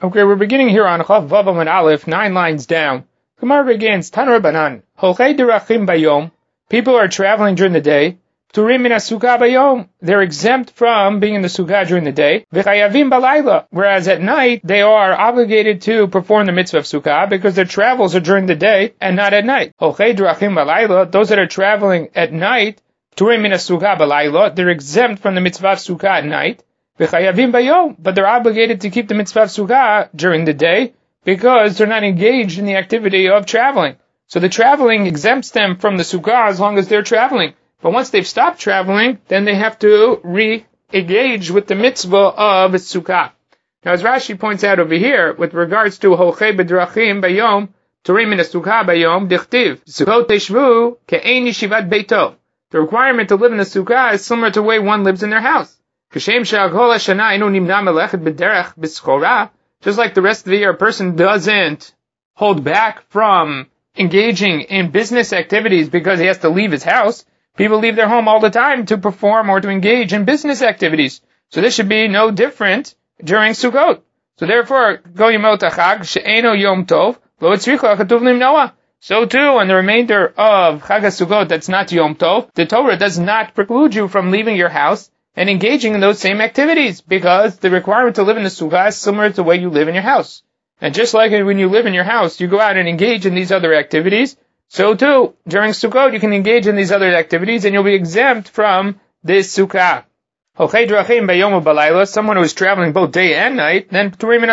Okay, we're beginning here on Chav Vav Amud Aleph, 9 lines down. Gemara begins, Tanu Rabbanan, Holchei derachim bayom, people are traveling during the day, Pturim min hasukah bayom, they're exempt from being in the sukkah during the day, V'chayavim balayla, whereas at night they are obligated to perform the mitzvah of sukkah because their travels are during the day and not at night. Holchei derachim balayla, those that are traveling at night, Pturim min hasukah balayla, they're exempt from the mitzvah of sukkah at night, but they're obligated to keep the mitzvah of sukkah during the day because they're not engaged in the activity of traveling. So the traveling exempts them from the sukkah as long as they're traveling. But once they've stopped traveling, then they have to re-engage with the mitzvah of sukkah. Now, as Rashi points out over here, with regards to holchei b'drachim bayom, turim min sukkah bayom, dichtiv, sukkot teshvu ke'ein yeshivat beito. The requirement to live in the sukkah is similar to the way one lives in their house. Just like the rest of the year, a person doesn't hold back from engaging in business activities because he has to leave his house. People leave their home all the time to perform or to engage in business activities. So this should be no different during Sukkot. So therefore, so too, on the remainder of Chag HaSukkot that's not Yom Tov, the Torah does not preclude you from leaving your house and engaging in those same activities, because the requirement to live in the sukkah is similar to the way you live in your house. And just like when you live in your house, you go out and engage in these other activities, so too, during Sukkot, you can engage in these other activities and you'll be exempt from this sukkah. Someone who is traveling both day and night, then they're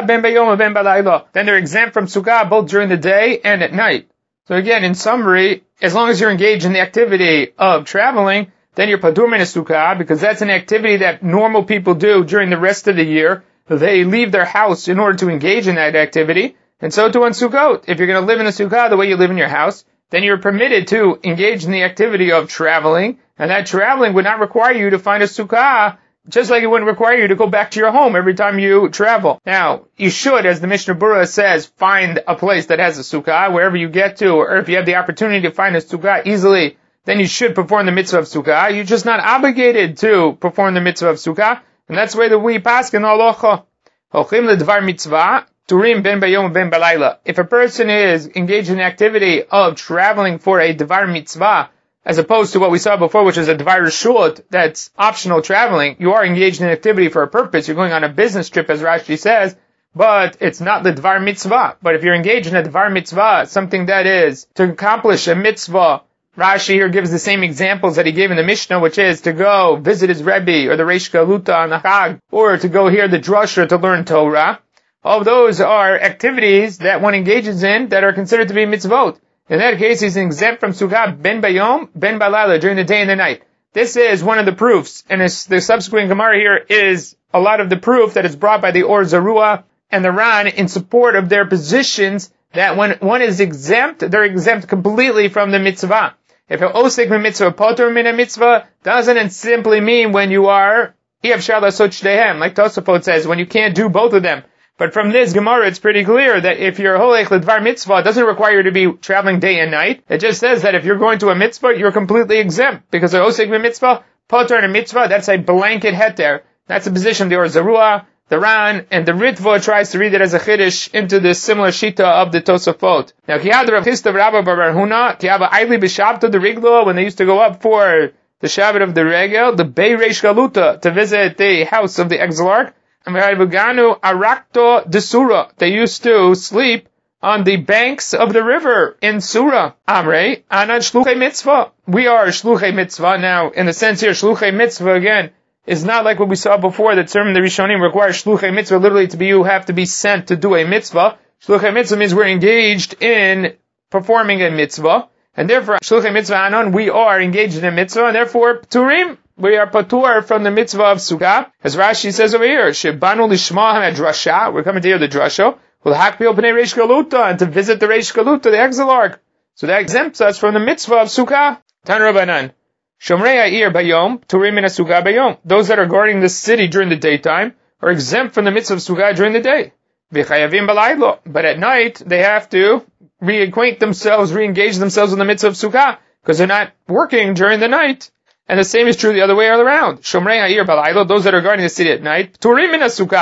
exempt from sukkah both during the day and at night. So again, in summary, as long as you're engaged in the activity of traveling, then you're patur min sukkah, because that's an activity that normal people do during the rest of the year. They leave their house in order to engage in that activity. And so too on Sukkot. If you're going to live in a sukkah the way you live in your house, then you're permitted to engage in the activity of traveling. And that traveling would not require you to find a sukkah, just like it wouldn't require you to go back to your home every time you travel. Now, you should, as the Mishnah Berurah says, find a place that has a sukkah wherever you get to, or if you have the opportunity to find a sukkah easily, then you should perform the mitzvah of sukkah. You're just not obligated to perform the mitzvah of sukkah, and that's the way that we paskin halacha. Holchim ledvar mitzvah, turim ben bayom ben balayla. If a person is engaged in the activity of traveling for a dvar mitzvah, as opposed to what we saw before, which is a dvar reshut, that's optional traveling, you are engaged in an activity for a purpose. You're going on a business trip, as Rashi says, but it's not the dvar mitzvah. But if you're engaged in a dvar mitzvah, something that is to accomplish a mitzvah, Rashi here gives the same examples that he gave in the Mishnah, which is to go visit his Rebbe or the Reish Galuta on the Chag, or to go hear the Drasha to learn Torah. All of those are activities that one engages in that are considered to be mitzvot. In that case, he's exempt from Sukkah ben bayom, ben balala, during the day and the night. This is one of the proofs, and the subsequent Gemara here is a lot of the proof that is brought by the Or Zarua and the Ran in support of their positions that when one is exempt, they're exempt completely from the mitzvah. If an osek min mitzvah poter min a mitzvah, doesn't simply mean when you are Yevshar lasot shteihem, like Tosafot says, when you can't do both of them. But from this Gemara, it's pretty clear that if you're holech ledvar mitzvah, it doesn't require you to be traveling day and night. It just says that if you're going to a mitzvah, you're completely exempt, because an osek min mitzvah poter in a mitzvah, that's a blanket heter. That's the position of the Or Zarua, the Ran, and the Ritva tries to read it as a chiddush into the similar shita of the Tosafot. Now, Kiyad Rav Chisda Rabba Bar Huna, Kiyava Aili B'Shabta the Riglo, when they used to go up for the Shabbat of the Regel, the Bei Reish Galuta, to visit the house of the Exilarch, and V'Hayvuganu Arakto de Surah, they used to sleep on the banks of the river in Surah. Amrei, Anan Shluchei Mitzvah. We are Shluchei Mitzvah. Now, in the sense here, Shluchei Mitzvah again, is not like what we saw before, that certain the Rishonim require Shluchei Mitzvah, literally to be you have to be sent to do a mitzvah. Shluchei Mitzvah means we're engaged in performing a mitzvah, and therefore, Shluchei Mitzvah Anon, we are engaged in a mitzvah, and therefore, Pturim, we are patur from the mitzvah of Sukkah. As Rashi says over here, Shebanu Lishma HaDrasha, we're coming to hear the Drasha, L'hakpil Pnei Reish Galuta, and to visit the Reish Galuta, the Exilarch. So that exempts us from the mitzvah of Sukkah. Tan Rabbanan. Shomrei ha'ir bayom, turim min sukkah bayom. Those that are guarding the city during the daytime are exempt from the mitzvah of sukkah during the day. V'chayavim balaylo. But at night, they have to re-engage themselves with the mitzvah of sukkah, because they're not working during the night. And the same is true the other way around. Shomrei ha'ir balaylo, those that are guarding the city at night, turim min sukkah.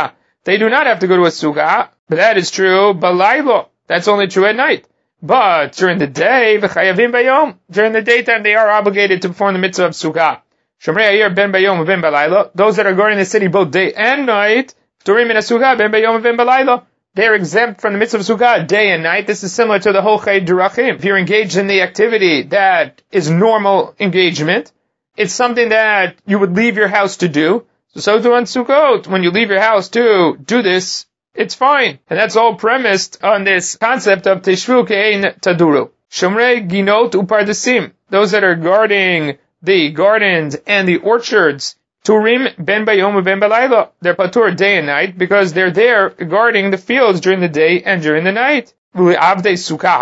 they do not have to go to a sukkah, but that is true balaylo. That's only true at night. But during the day, v'chayavim bayom, during the daytime they are obligated to perform the mitzvah of sukkah. Shomrei ayir ben bayom ben balaylo, those that are guarding the city both day and night, pturim min sukkah ben bayom ben balaylo, they are exempt from the mitzvah of sukkah day and night. This is similar to the whole chay derachim. If you're engaged in the activity that is normal engagement, it's something that you would leave your house to do. So too on Sukkot, when you leave your house to do this, it's fine. And that's all premised on this concept of Teshvu Ke'ein Taduru. Shomrei Ginot Upardesim, those that are guarding the gardens and the orchards, Turim Ben Bayom Ben Balayla, they're patur day and night because they're there guarding the fields during the day and during the night. They can make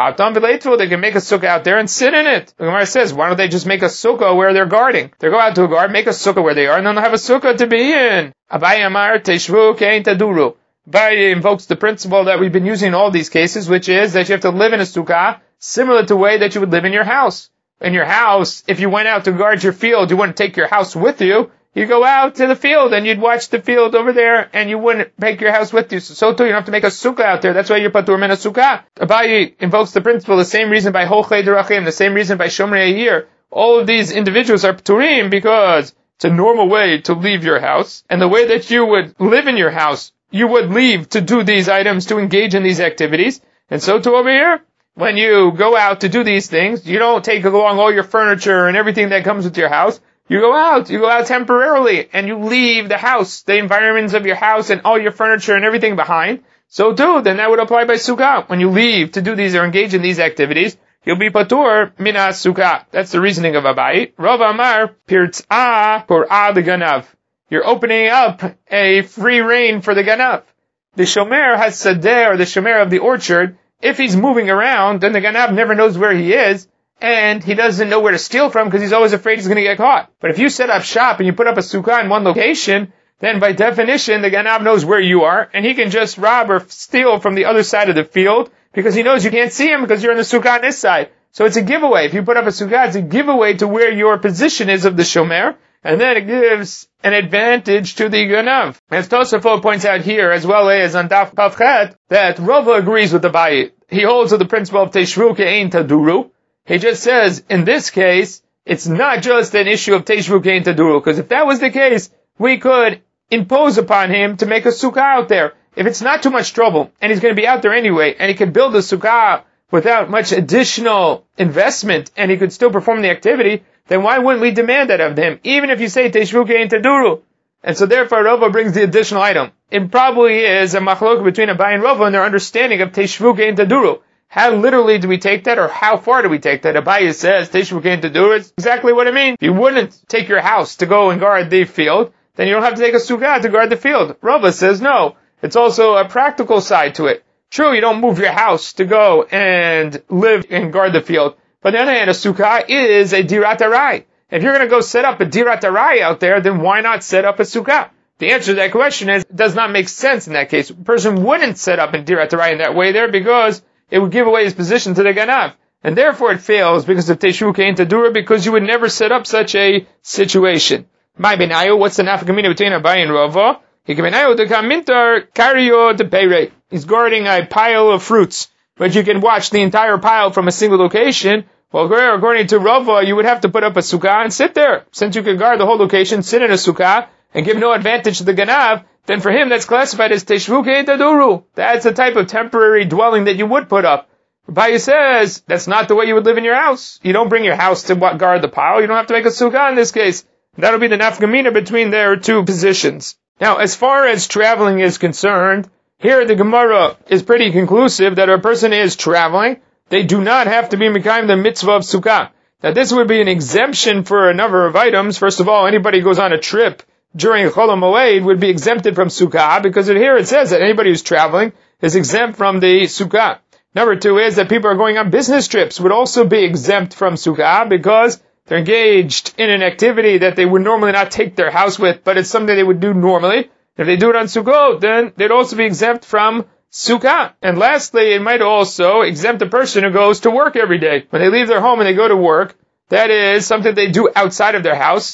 a sukkah out there and sit in it. The Gemara says, why don't they just make a sukkah where they're guarding? They go out to a guard, make a sukkah where they are, and then they'll have a sukkah to be in. Abaye Amar Teshvu Ke'ein Taduru. Abaye invokes the principle that we've been using in all these cases, which is that you have to live in a sukkah similar to the way that you would live in your house. In your house, if you went out to guard your field, you wouldn't take your house with you. You go out to the field and you'd watch the field over there and you wouldn't take your house with you. So too, you don't have to make a sukkah out there. That's why you're patur min a sukkah. Abaye invokes the principle, the same reason by Hol Chay Derachim, the same reason by Shomrei Ayir. All of these individuals are paturim because it's a normal way to leave your house. And the way that you would live in your house, you would leave to do these items, to engage in these activities. And so too over here, when you go out to do these things, you don't take along all your furniture and everything that comes with your house. You go out temporarily, and you leave the house, the environments of your house and all your furniture and everything behind. So too, then that would apply by sukkah. When you leave to do these or engage in these activities, you'll be patur mina sukkah. That's the reasoning of Abaye. Rav Amar, pirtzah kor'ah the ganav. You're opening up a free rein for the ganav. The shomer has sadeh, or the shomer of the orchard. If he's moving around, then the ganav never knows where he is. And he doesn't know where to steal from because he's always afraid he's going to get caught. But if you set up shop and you put up a sukkah in one location, then by definition the ganav knows where you are and he can just rob or steal from the other side of the field because he knows you can't see him because you're in the sukkah on this side. So it's a giveaway. If you put up a sukkah, it's a giveaway to where your position is of the shomer, and then it gives an advantage to the ganav. As Tosafot points out here, as well as on Daf Pavchet, that Rava agrees with Abaye. He holds to the principle of Teshvu Ke'ein Taduru. He just says, in this case, it's not just an issue of Teshvu Ke'ein Taduru, because if that was the case, we could impose upon him to make a sukkah out there. If it's not too much trouble, and he's going to be out there anyway, and he could build a sukkah without much additional investment, and he could still perform the activity, then why wouldn't we demand that of him, even if you say Teshvu Ke'ein Taduru? And so therefore Rava brings the additional item. It probably is a machlok between Abaye and Rava in their understanding of Teshvu Ke'ein Taduru. How literally do we take that, or how far do we take that? Abaye says, Teshvu Ke'ein Taduru, it's exactly what it means. If you wouldn't take your house to go and guard the field, then you don't have to take a sukkah to guard the field. Rava says no. It's also a practical side to it. True, you don't move your house to go and live and guard the field. But then a sukkah is a dirat arai. If you're going to go set up a dirat arai out there, then why not set up a sukkah? The answer to that question is, it does not make sense in that case. A person wouldn't set up a dirat arai in that way there because it would give away his position to the ganav. And therefore it fails because of Teshvu Ke'ein Taduru, because you would never set up such a situation. My benayu, what's the nafkamina between Abaye and Rava? He's guarding a pile of fruits, but you can watch the entire pile from a single location. Well, according to Rava, you would have to put up a sukkah and sit there. Since you can guard the whole location, sit in a sukkah, and give no advantage to the ganav, then for him that's classified as Teshvu Ke'ein Taduru. That's the type of temporary dwelling that you would put up. Abaye says, that's not the way you would live in your house. You don't bring your house to guard the pile. You don't have to make a sukkah in this case. That'll be the nafkamina between their two positions. Now, as far as traveling is concerned, here the Gemara is pretty conclusive that a person is traveling. They do not have to be mekayim the mitzvah of sukkah. Now, this would be an exemption for a number of items. First of all, anybody who goes on a trip during Chol HaMoed would be exempted from sukkah, because here it says that anybody who's traveling is exempt from the sukkah. Number two is that people are going on business trips would also be exempt from sukkah, because they're engaged in an activity that they would normally not take their house with, but it's something they would do normally. If they do it on Sukkot, then they'd also be exempt from Sukkah. And lastly, it might also exempt a person who goes to work every day. When they leave their home and they go to work, that is something they do outside of their house.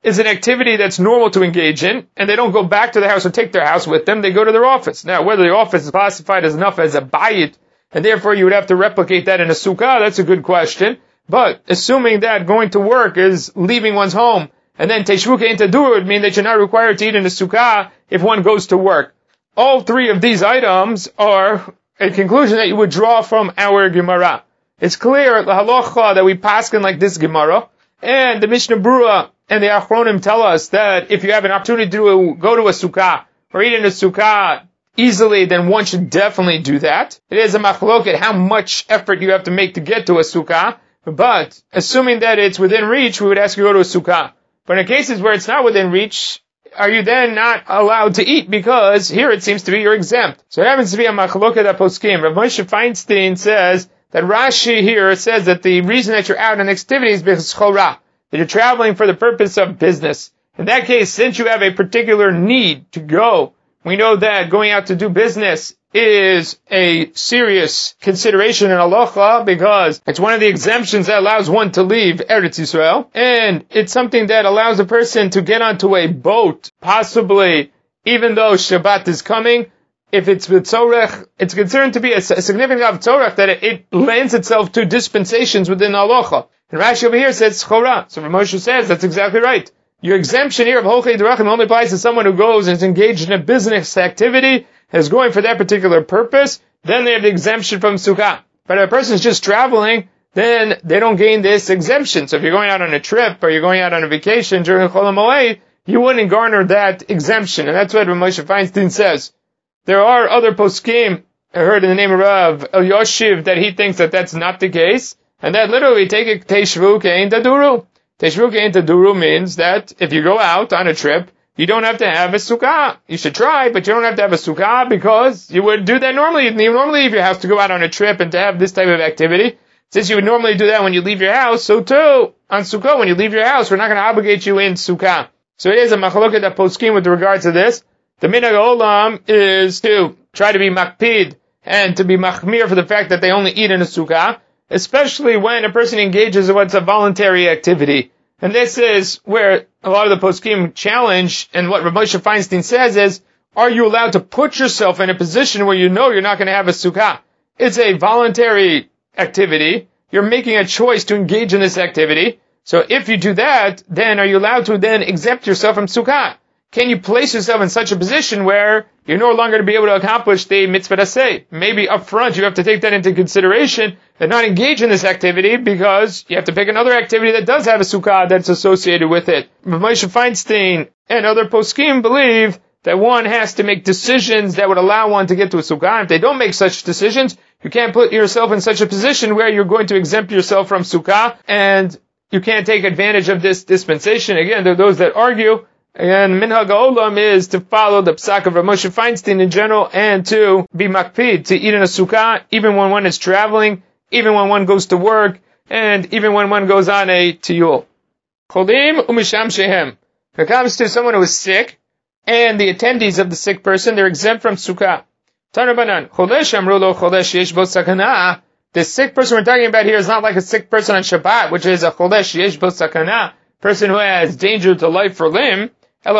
is an activity that's normal to engage in, and they don't go back to the house or take their house with them, they go to their office. Now, whether the office is classified as enough as a bayit, and therefore you would have to replicate that in a sukkah, that's a good question. But assuming that going to work is leaving one's home, and then teshvu ke'ein taduru would mean that you're not required to eat in a sukkah if one goes to work. All three of these items are a conclusion that you would draw from our Gemara. It's clear, the halacha, that we paskin like this Gemara, and the Mishnah Berurah and the Achronim tell us that if you have an opportunity to go to a sukkah, or eat in a sukkah easily, then one should definitely do that. It is a machloket how much effort you have to make to get to a sukkah, but assuming that it's within reach, we would ask you to go to a sukkah. But in cases where it's not within reach, are you then not allowed to eat? Because here it seems to be you're exempt. So it happens to be a machloket aposkim. Rav Moshe Feinstein says that Rashi here says that the reason that you're out on activity is because chorah, that you're traveling for the purpose of business. In that case, since you have a particular need to go, we know that going out to do business is a serious consideration in halacha because it's one of the exemptions that allows one to leave Eretz Yisrael, and it's something that allows a person to get onto a boat, possibly even though Shabbat is coming. If it's v'tzorech, it's considered to be a significant of tzorech that it lends itself to dispensations within the halacha. And Rashi over here says chorah. So Moshe says that's exactly right. Your exemption here of Holchei Derachim only applies to someone who goes and is engaged in a business activity, is going for that particular purpose, then they have the exemption from sukkah. But if a person is just traveling, then they don't gain this exemption. So if you're going out on a trip, or you're going out on a vacation during Chol HaMoed, you wouldn't garner that exemption. And that's what Rav Moshe Feinstein says. There are other poskim, I heard in the name of Rav Elyashiv, that he thinks that that's not the case, and that literally take it teshvu ke'ein taduru. Teshvu ke'ein taduru means that if you go out on a trip, you don't have to have a sukkah. You should try, but you don't have to have a sukkah because you would do that normally. You normally leave your house to go out on a trip and to have this type of activity. Since you would normally do that when you leave your house, so too, on sukkah, when you leave your house, we're not going to obligate you in sukkah. So it is a machloket that poskim with regard to this. The minhag olam is to try to be makpid and to be machmir for the fact that they only eat in a sukkah, especially when a person engages in what's a voluntary activity. And this is where a lot of the poskim challenge, and what Rav Moshe Feinstein says is, are you allowed to put yourself in a position where you know you're not going to have a sukkah? It's a voluntary activity. You're making a choice to engage in this activity. So if you do that, then are you allowed to then exempt yourself from sukkah? Can you place yourself in such a position where you're no longer to be able to accomplish the mitzvah aseh? Maybe up front you have to take that into consideration and not engage in this activity because you have to pick another activity that does have a sukkah that's associated with it. Rav Moshe Feinstein and other poskim believe that one has to make decisions that would allow one to get to a sukkah. If they don't make such decisions, you can't put yourself in such a position where you're going to exempt yourself from sukkah and you can't take advantage of this dispensation. Again, there are those that argue. And minhag olam is to follow the psak of Rav Moshe Feinstein in general and to be makpid, to eat in a sukkah, even when one is traveling, even when one goes to work, and even when one goes on a tiyul. Cholim umisham shehem. When it comes to someone who is sick, and the attendees of the sick person, they're exempt from sukkah. Tanabanan, cholesh amru lo cholesh yesh bo sakana. The sick person we're talking about here is not like a sick person on Shabbat, which is a cholesh yesh bo sakana, person who has danger to life or limb. Even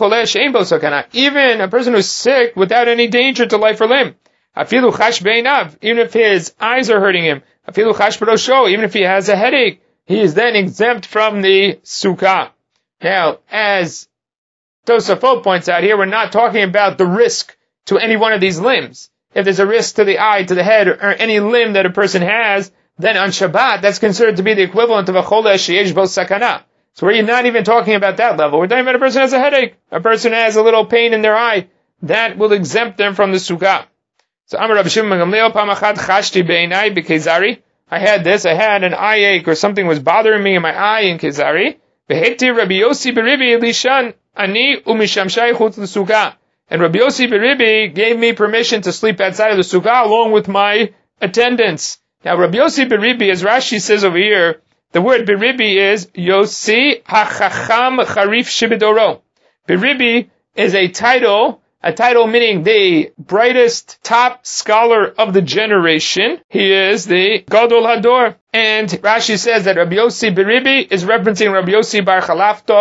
a person who's sick without any danger to life or limb. Even if his eyes are hurting him. Even if he has a headache, he is then exempt from the sukkah. Now, as Tosafot points out here, we're not talking about the risk to any one of these limbs. If there's a risk to the eye, to the head, or any limb that a person has, then on Shabbat, that's considered to be the equivalent of a cholesh yesh bo sakana. So we're not even talking about that level. We're talking about a person has a headache, a person has a little pain in their eye. That will exempt them from the sukkah. So Amar Rabbi Shimon ben Gamliel pamachad chashti beinai b'kezari. I had an eye ache or something was bothering me in my eye in Kezari. Beheti Rabbi Yossi beribi lishan ani umishamshai chutz l'sukkah. And Rabbi Yossi beribi gave me permission to sleep outside of the sukkah along with my attendants. Now Rabbi Yossi beribi, as Rashi says over here, the word beribi is Yossi HaChacham Charif Shibidoro. Beribi is a title meaning the brightest top scholar of the generation. He is the Gadol Hador. And Rashi says that Rabbi Yossi beribi is referencing Rabbi Yossi bar Chalafto.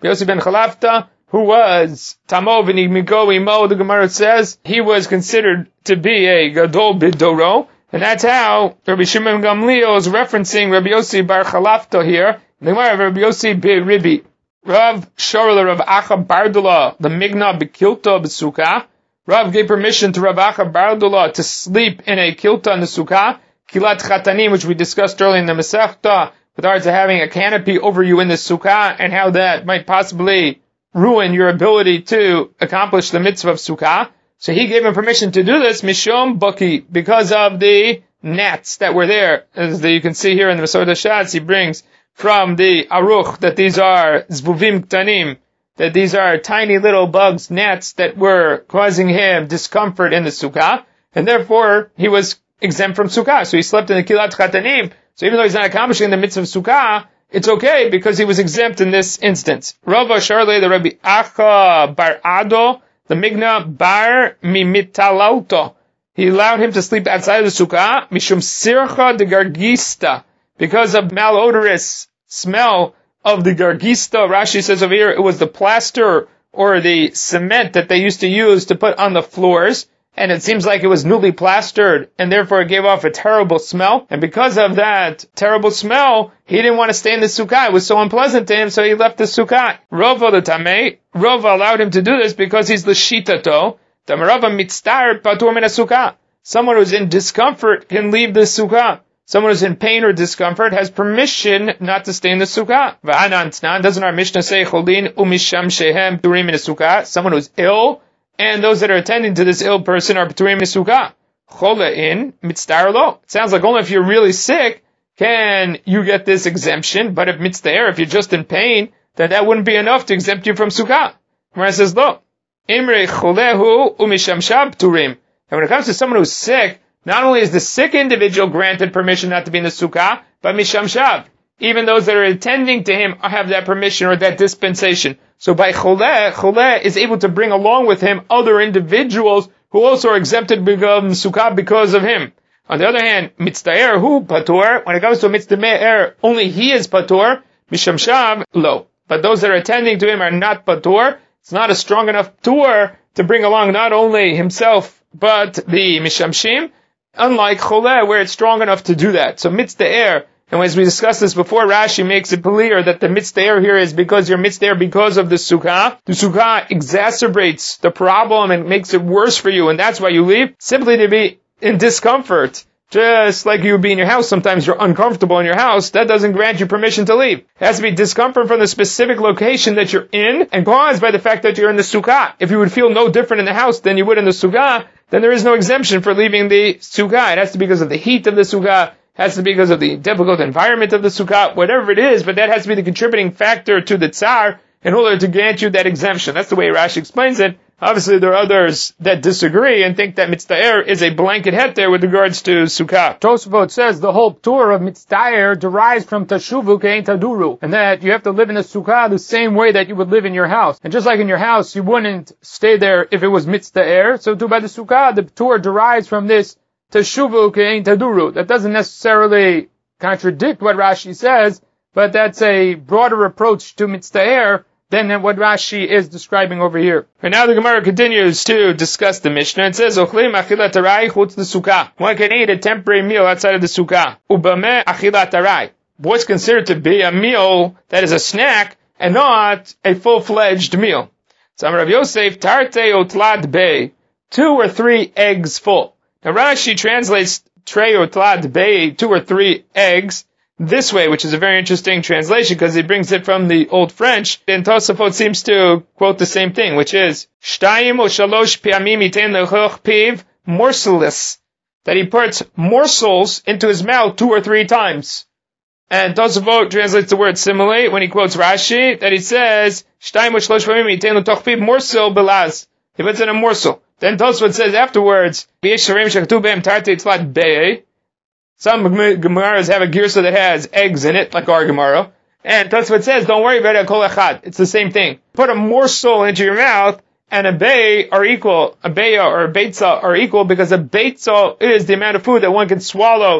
Yossi ben Chalafta, who was Tamo v'nigmigo imo, the Gemara says, he was considered to be a Gadol b'doro, and that's how Rabbi Shimon Gamliel is referencing Rabbi Yossi bar Chalafta here, in the Gemara of Rabbi Yossi b'Ribi. Rav Shorel Rav Acha Bardula, the Migna b'Kilta b'Sukkah. Rav gave permission to Rav Acha Bardula to sleep in a kilta in the Sukkah, Kilat Chatanim, which we discussed earlier in the Masechta, with regards to having a canopy over you in the Sukkah, and how that might possibly ruin your ability to accomplish the mitzvah of Sukkah. So he gave him permission to do this, Mishom Baki, because of the gnats that were there. As you can see here in the Masechta Shatz, he brings from the Aruch that these are Zvuvim Ktanim, that these are tiny little bugs, gnats, that were causing him discomfort in the Sukkah, and therefore he was exempt from Sukkah. So he slept in the Kilat Chatanim. So even though he's not accomplishing the mitzvah of Sukkah, it's okay because he was exempt in this instance. Rava Sharle, the Rabbi Acha Bar Ado, the Migna Bar Mimitalalto. He allowed him to sleep outside of the Sukkah, Mishum Sircha de Gargista, because of malodorous smell of the Gargista. Rashi says over here, it was the plaster or the cement that they used to use to put on the floors, and it seems like it was newly plastered, and therefore it gave off a terrible smell. And because of that terrible smell, he didn't want to stay in the Sukkah. It was so unpleasant to him, so he left the Sukkah. Rava the Tamei, Rava allowed him to do this because he's the Shitato. Tamarava mitztar patur min Sukkah. Someone who's in discomfort can leave the Sukkah. Someone who's in pain or discomfort has permission not to stay in the Sukkah. Doesn't our Mishnah say, Cholin umisham shehem turim in a Sukkah? Someone who's ill, and those that are attending to this ill person are turim in a Sukkah. Chola in, mitztar lo. It sounds like only if you're really sick can you get this exemption, but if mitztar, if you're just in pain, then that wouldn't be enough to exempt you from Sukkah. Gemara says, lo. Imre cholehu umisham shab turim. And when it comes to someone who's sick, not only is the sick individual granted permission not to be in the Sukkah, but Misham Shav. Even those that are attending to him have that permission or that dispensation. So by Choleh is able to bring along with him other individuals who also are exempted from Sukkah because of him. On the other hand, Mitzdaer, who Patur, when it comes to Mitzdaer, only he is Patur, Misham Shav, lo. But those that are attending to him are not Patur. It's not a strong enough Tur to bring along not only himself, but the Mishamshim, unlike Choleh, where it's strong enough to do that. So mitzdaer, and as we discussed this before, Rashi makes it clear that the mitzdaer here is because you're mitzdaer because of the Sukkah. The Sukkah exacerbates the problem and makes it worse for you, and that's why you leave, simply to be in discomfort. Just like you would be in your house, sometimes you're uncomfortable in your house, that doesn't grant you permission to leave. It has to be discomfort from the specific location that you're in, and caused by the fact that you're in the Sukkah. If you would feel no different in the house than you would in the Sukkah, then there is no exemption for leaving the Sukkah. It has to be because of the heat of the Sukkah, it has to be because of the difficult environment of the Sukkah, whatever it is, but that has to be the contributing factor to the Tsar in order to grant you that exemption. That's the way Rashi explains it. Obviously, there are others that disagree and think that mitzdaer is a blanket heter with regards to Sukkah. Tosafot says the whole tour of mitzdaer derives from tashuvu kein taduru, and that you have to live in the Sukkah the same way that you would live in your house. And just like in your house, you wouldn't stay there if it was mitzdaer, so too by the Sukkah, the tour derives from this tashuvu kein taduru. That doesn't necessarily contradict what Rashi says, but that's a broader approach to mitzdaer than what Rashi is describing over here. And now the Gemara continues to discuss the Mishnah. It says, Ochlim achilat arai chutz the Sukkah. One can eat a temporary meal outside of the Sukkah. Ubameh achilat arai. What's considered to be a meal that is a snack and not a full-fledged meal. So Rav Yosef, tarte otlad bei. 2 or 3 eggs full. Now Rashi translates trei otlad bei, 2 or 3 eggs, this way, which is a very interesting translation because he brings it from the Old French, and Tosafot seems to quote the same thing, which is Shtayim o shalosh piamim iten lechoch piv morseless, that he puts morsels into his mouth 2 or 3 times. And Tosafot translates the word similarly when he quotes Rashi, that he says Shtayim o shalosh piamim iten lechoch piv morsel belaz. He puts in a morsel. Then Tosafot says afterwards, V'yesh sharim shektu behem tarte tzlat bei. Some Gemaras have a girsa that has eggs in it, like our Gemara. And Tosfot says, don't worry about it, kol echad. It's the same thing. Put a morsel into your mouth, and a bay are equal. A beya or a beitza are equal, because a beitza is the amount of food that one can swallow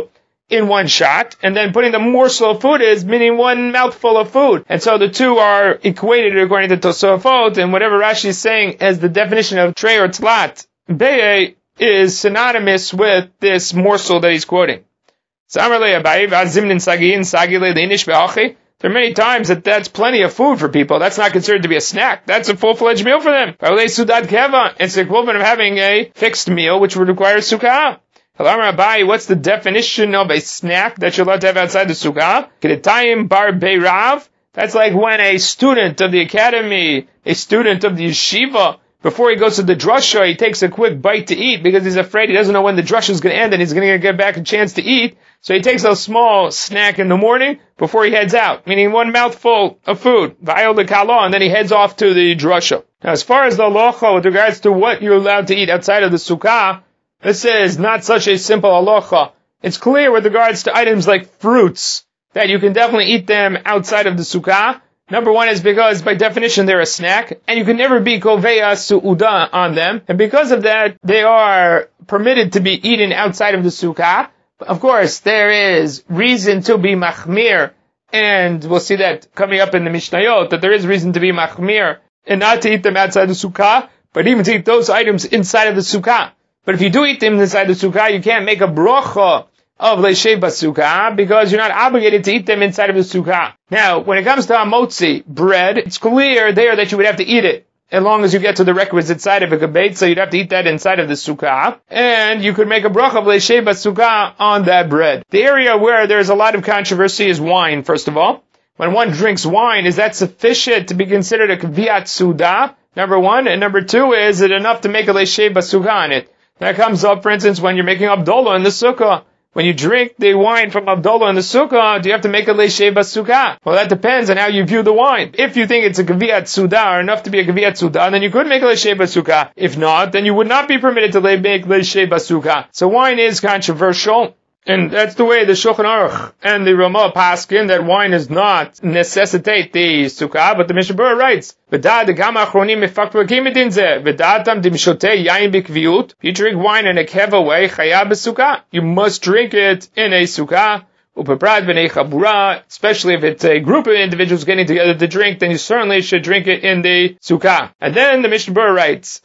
in one shot, and then putting the morsel of food is meaning one mouthful of food. And so the two are equated according to Tosafot, and whatever Rashi is saying as the definition of trey or tlat, beye, is synonymous with this morsel that he's quoting. There are many times that's plenty of food for people. That's not considered to be a snack. That's a full-fledged meal for them. It's the equivalent of having a fixed meal, which would require sukkah. What's the definition of a snack that you're allowed to have outside the sukkah? That's like when a student of the academy, a student of the yeshiva, before he goes to the drasha, he takes a quick bite to eat because he's afraid he doesn't know when the drasha is going to end and he's going to get back a chance to eat. So he takes a small snack in the morning before he heads out, meaning one mouthful of food, and then he heads off to the drasha. Now, as far as the halacha with regards to what you're allowed to eat outside of the sukkah, this is not such a simple halacha. It's clear with regards to items like fruits that you can definitely eat them outside of the sukkah. Number one is because by definition they're a snack, and you can never be koveya su'uda on them, and because of that they are permitted to be eaten outside of the sukkah. Of course, there is reason to be machmir, and we'll see that coming up in the Mishnayot, that there is reason to be machmir, and not to eat them outside the sukkah, but even to eat those items inside of the sukkah. But if you do eat them inside the sukkah, you can't make a bracha of leishei basukah, because you're not obligated to eat them inside of the sukkah. Now, when it comes to hamotzi, bread, it's clear there that you would have to eat it, as long as you get to the requisite side of a kibetz, so you'd have to eat that inside of the sukkah, and you could make a bracha of leishei basukah on that bread. The area where there's a lot of controversy is wine, first of all. When one drinks wine, is that sufficient to be considered a kviat sudah? Number one, and number two, is it enough to make a leishei basukah on it? That comes up, for instance, when you're making Abdullah in the sukkah. When you drink the wine from Abdullah in the sukkah, do you have to make a leishei basukah? Well, that depends on how you view the wine. If you think it's a kaviyat sudah, or enough to be a kaviyat sudah, then you could make a leishei basukah. If not, then you would not be permitted to make leishei basukah. So wine is controversial, and that's the way the Shulchan Aruch and the Ramah paskin, that wine does not necessitate the sukkah, but the Mishnah Berurah writes, if you drink wine in a keva way, you must drink it in a sukkah, especially if it's a group of individuals getting together to drink, then you certainly should drink it in the sukkah. And then the Mishnah Berurah writes,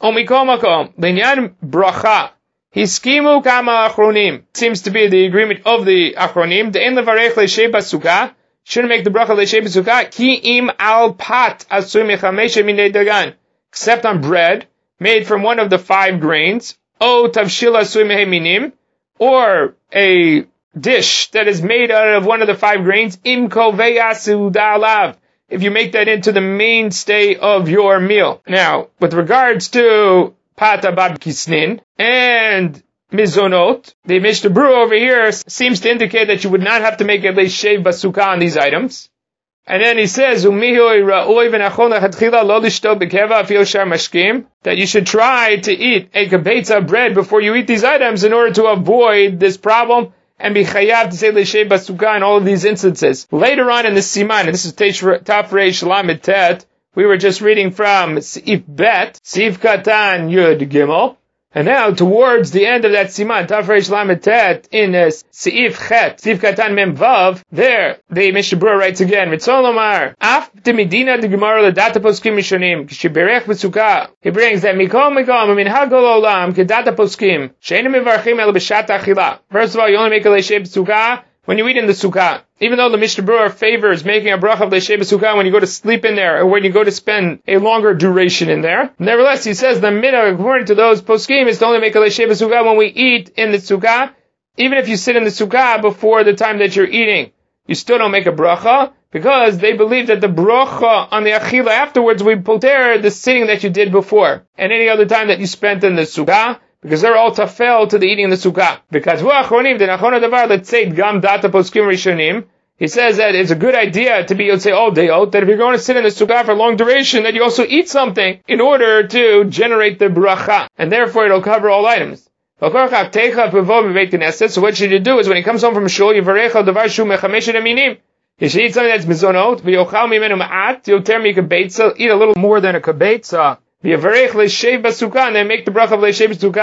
Hiskimu kama achronim. Seems to be the agreement of the achronim. De'en levarech leishei basukah. Shouldn't make the bracha leishei basukah. Ki im al pat asui mechamesha minei dagan. Except on bread made from one of the 5 grains. O tavshil asui meheminim. Or a dish that is made out of one of the 5 grains. Im koveya seuda alav. If you make that into the mainstay of your meal. Now, with regards to Pata Bab Kisnin and Mizonot, the Mishnah Berurah over here seems to indicate that you would not have to make a leishei basukah on these items. And then he says, that you should try to eat a kibetza bread before you eat these items in order to avoid this problem and be chayav to say leishei basukah in all of these instances. Later on in the Siman, and this is Taf Reish Lamed Tet, we were just reading from Seif Bet, Seif Katan Yud Gimel, and now towards the end of that Siman, Taf Reish Lamed Tet, in Seif Chet, Seif Katan Mem Vav, there, the Mishnah Berurah writes again, Mitzon Lomar, Af de Medina de Gemara Ledata Poskim Mishonim, Kishiberech B'Sukkah. He brings that Mikom Min Hagol Olam, Kedata Poskim, Sheinu Mivarchim El B'Shat Achila. First of all, you only make a leishei b'sukkah when you eat in the sukkah. Even though the Mishnah Berurah favors making a bracha of leishei b'sukkah when you go to sleep in there, or when you go to spend a longer duration in there. Nevertheless, he says the minhag, according to those poskim, is to only make a leishei b'sukkah when we eat in the sukkah. Even if you sit in the sukkah before the time that you're eating, you still don't make a bracha, because they believe that the bracha on the achila afterwards we poter the sitting that you did before, and any other time that you spent in the sukkah, because they're all tafel to the eating in the sukkah. Because he says that it's a good idea to be yotzei all day out, that if you're going to sit in the sukkah for a long duration, that you also eat something in order to generate the bracha, and therefore it'll cover all items. So what should you do is when he comes home from shul, you should eat something that's mizonot, eat a little more than a kibetza, and then make the bracha of leishei b'sukkah,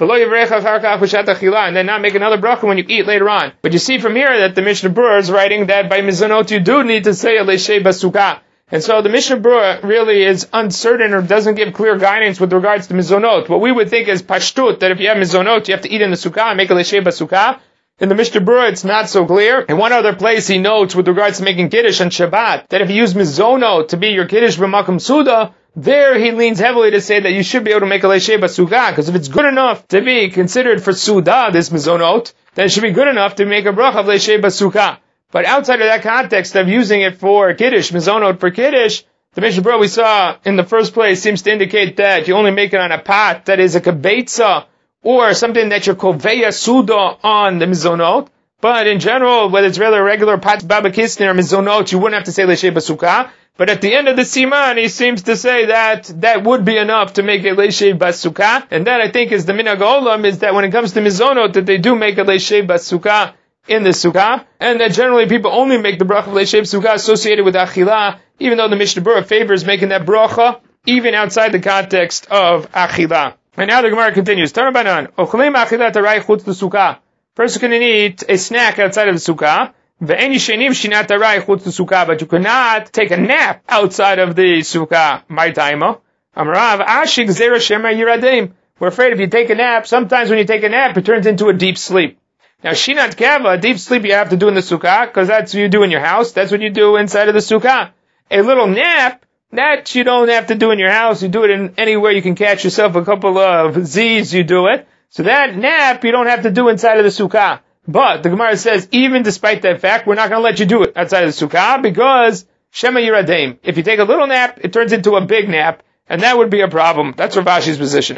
and then not make another bracha when you eat later on. But you see from here that the Mishnah Berurah is writing that by mizonot you do need to say Leishei Basukah. And so the Mishnah Berurah really is uncertain or doesn't give clear guidance with regards to mizonot. What we would think is pashtut, that if you have mizonot, you have to eat in the sukkah and make a Leishei Basukah. In the Mishnah Berurah, it's not so clear. In one other place, he notes with regards to making Kiddush on Shabbat, that if you use mizonot to be your Kiddush b'makom suda, there he leans heavily to say that you should be able to make a Leishei Basukah, because if it's good enough to be considered for suda, this mizonot, then it should be good enough to make a bracha of Leishei Basukah. But outside of that context of using it for Kiddush, mizonot for Kiddush, the Mishnah Berurah we saw in the first place seems to indicate that you only make it on a pot that is a kibetza, or something that you're koveya suda on the mizonot. But in general, whether it's rather regular pat baba kisner or mizonot, you wouldn't have to say Leishei Basukah. But at the end of the siman, he seems to say that that would be enough to make a Leishei Basukah. And that I think is the minhag olam, is that when it comes to mizonot, that they do make a Leishei Basukah in the sukkah, and that generally people only make the bracha of Leishei Basukah associated with achila, even though the Mishnah Berurah favors making that bracha even outside the context of achila. And now the Gemara continues. Tanabanan, ochlim achila tarai chutz l'sukkah. Person can eat a snack outside of the sukkah. Ve'en yishenim shinat tarai chutz l'sukkah. But you cannot take a nap outside of the sukkah. My taima. Amrav ashik zera shema yiradim. We're afraid if you take a nap, sometimes when you take a nap, it turns into a deep sleep. Now, shinat kava, deep sleep you have to do in the sukkah, because that's what you do in your house. That's what you do inside of the sukkah. A little nap, that you don't have to do in your house. You do it in anywhere you can catch yourself a couple of Z's, you do it. So that nap you don't have to do inside of the sukkah. But the Gemara says, even despite that fact, we're not going to let you do it outside of the sukkah, because shema yiradim. If you take a little nap, it turns into a big nap, and that would be a problem. That's Rav Ashi's position.